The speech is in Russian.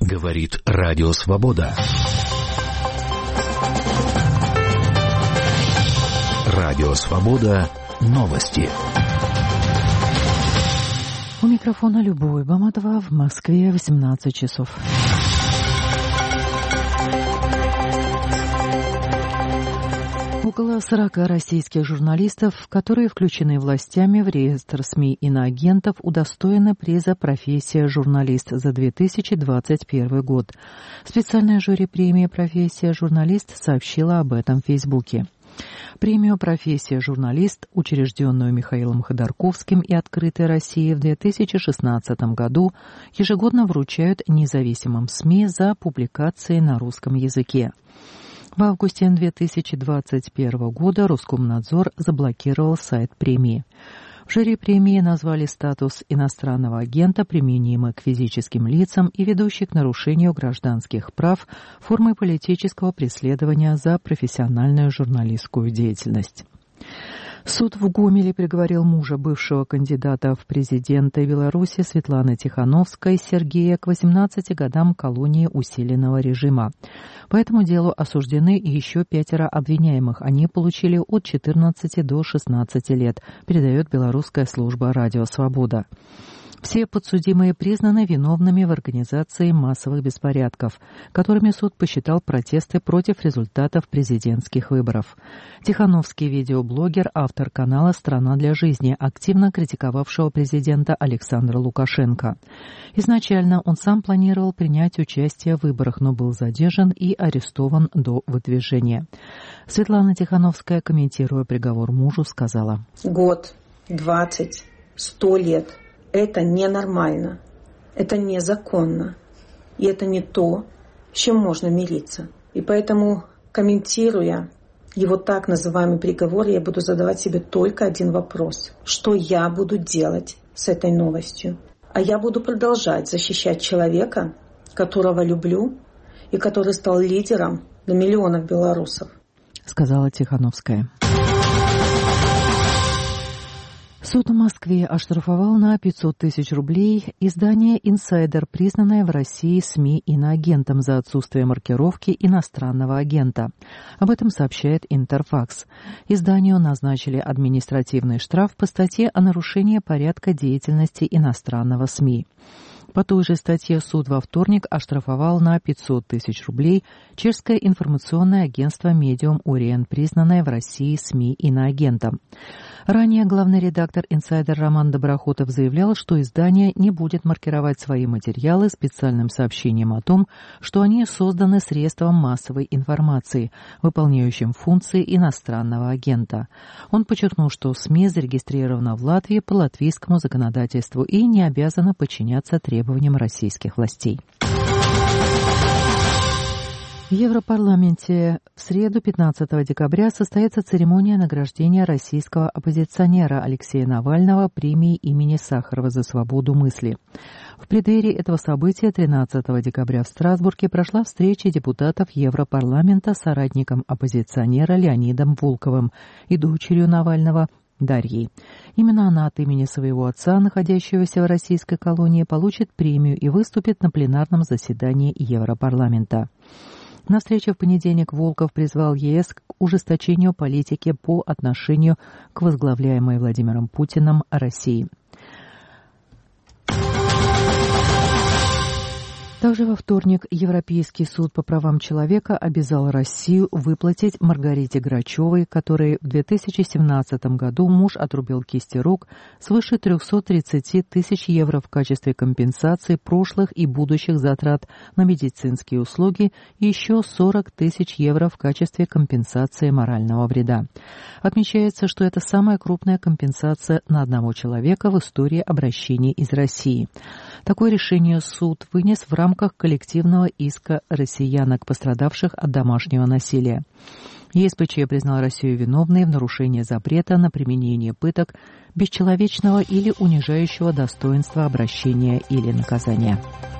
Говорит Радио Свобода. Радио Свобода. Новости. У микрофона Любовь Баматова, в Москве 18 часов. Около 40 российских журналистов, которые включены властями в реестр СМИ иноагентов, удостоены приза «Профессия журналист» за 2021 год. Специальное жюри премии «Профессия журналист» сообщило об этом в Фейсбуке. Премию «Профессия журналист», учрежденную Михаилом Ходорковским и «Открытой Россией» в 2016 году, ежегодно вручают независимым СМИ за публикации на русском языке. В августе 2021 года Роскомнадзор заблокировал сайт премии. В жюри премии назвали статус иностранного агента, применимый к физическим лицам и ведущий к нарушению гражданских прав, формой политического преследования за профессиональную журналистскую деятельность. Суд в Гомеле приговорил мужа бывшего кандидата в президенты Беларуси Светланы Тихановской Сергея к 18 годам колонии усиленного режима. По этому делу осуждены еще 5 обвиняемых. Они получили от 14 до 16 лет, передает белорусская служба «Радио Свобода». Все подсудимые признаны виновными в организации массовых беспорядков, которыми суд посчитал протесты против результатов президентских выборов. Тихановский видеоблогер, автор канала «Страна для жизни», активно критиковавшего президента Александра Лукашенко. Изначально он сам планировал принять участие в выборах, но был задержан и арестован до выдвижения. Светлана Тихановская, комментируя приговор мужу, сказала: «Год, 20, 100 лет. Это ненормально, это незаконно, и это не то, с чем можно мириться. И поэтому, комментируя его так называемый приговор, я буду задавать себе только один вопрос. Что я буду делать с этой новостью? А я буду продолжать защищать человека, которого люблю, и который стал лидером для миллионов белорусов», — сказала Тихановская. Суд в Москве оштрафовал на 500 тысяч рублей издание «Инсайдер», признанное в России СМИ иноагентом за отсутствие маркировки иностранного агента. Об этом сообщает Интерфакс. Изданию назначили административный штраф по статье о нарушении порядка деятельности иностранного СМИ. По той же статье суд во вторник оштрафовал на 500 тысяч рублей чешское информационное агентство «Медиум Ориен», признанное в России СМИ иноагентом. Ранее главный редактор «Инсайдер» Роман Доброхотов заявлял, что издание не будет маркировать свои материалы специальным сообщением о том, что они созданы средством массовой информации, выполняющим функции иностранного агента. Он подчеркнул, что СМИ зарегистрирована в Латвии по латвийскому законодательству и не обязана подчиняться требованиям российских властей. В Европарламенте в среду, 15 декабря, состоится церемония награждения российского оппозиционера Алексея Навального премией имени Сахарова за свободу мысли. В преддверии этого события 13 декабря в Страсбурге прошла встреча депутатов Европарламента с соратником оппозиционера Леонидом Волковым и дочерью Навального Дарьей. Именно она от имени своего отца, находящегося в российской колонии, получит премию и выступит на пленарном заседании Европарламента. На встрече в понедельник Волков призвал ЕС к ужесточению политики по отношению к возглавляемой Владимиром Путиным России. Также во вторник Европейский суд по правам человека обязал Россию выплатить Маргарите Грачевой, которой в 2017 году муж отрубил кисти рук, свыше 330 тысяч евро в качестве компенсации прошлых и будущих затрат на медицинские услуги и еще 40 тысяч евро в качестве компенсации морального вреда. Отмечается, что это самая крупная компенсация на одного человека в истории обращений из России. Такое решение суд вынес в рамках коллективного иска россиянок, пострадавших от домашнего насилия. ЕСПЧ признал Россию виновной в нарушении запрета на применение пыток, бесчеловечного или унижающего достоинства обращения или наказания.